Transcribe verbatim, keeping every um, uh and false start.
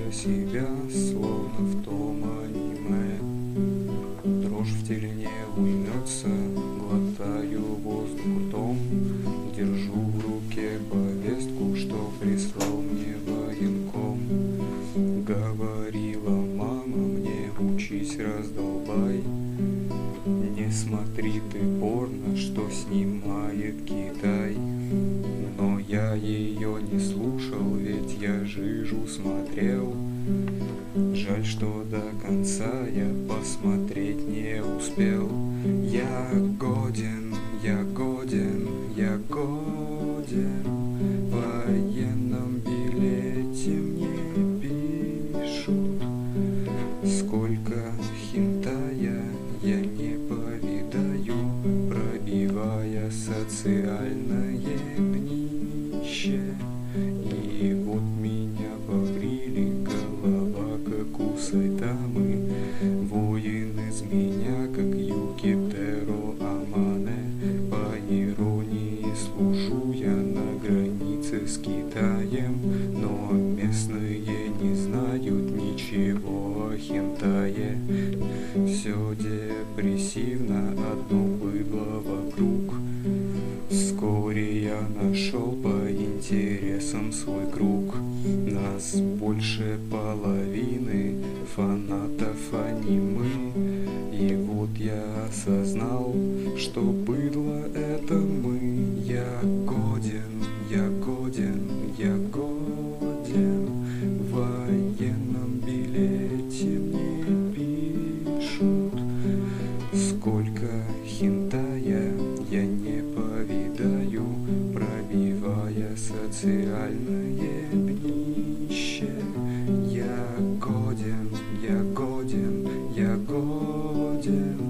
про себя, словно в том аниме. Дрожь в теле не уймется, глотаю воздух ртом, держу в руке повестку, что прислал мне военком. Говорила мама мне: учись, раздолбай, не смотри ты порно, что снимает Китай. Но я ее не слушал, ведь я жижу смотрел. Жаль, что до конца я посмотреть не успел. Я годен, я годен, я годен. В военном билете мне пишут, сколько хентая я не повидаю, пробивая социальное днище. И вот меня побрили, голова как у Сайтамы. Воин из меня, как Юкитеро Амане. По иронии служу я на границе с Китаем, но местные не знают ничего о хентае. Все депрессивно, одно быдло вокруг. Вскоре я нашел по интересам свой круг. Нас больше половины фанатов аниме. И вот я осознал, что быдло это мы. Я годен, я годен, я годен. В военном билете мне пишут, сколько хентая я не повидаю, пробивая социальное днище. Я годен, я годен, я годен.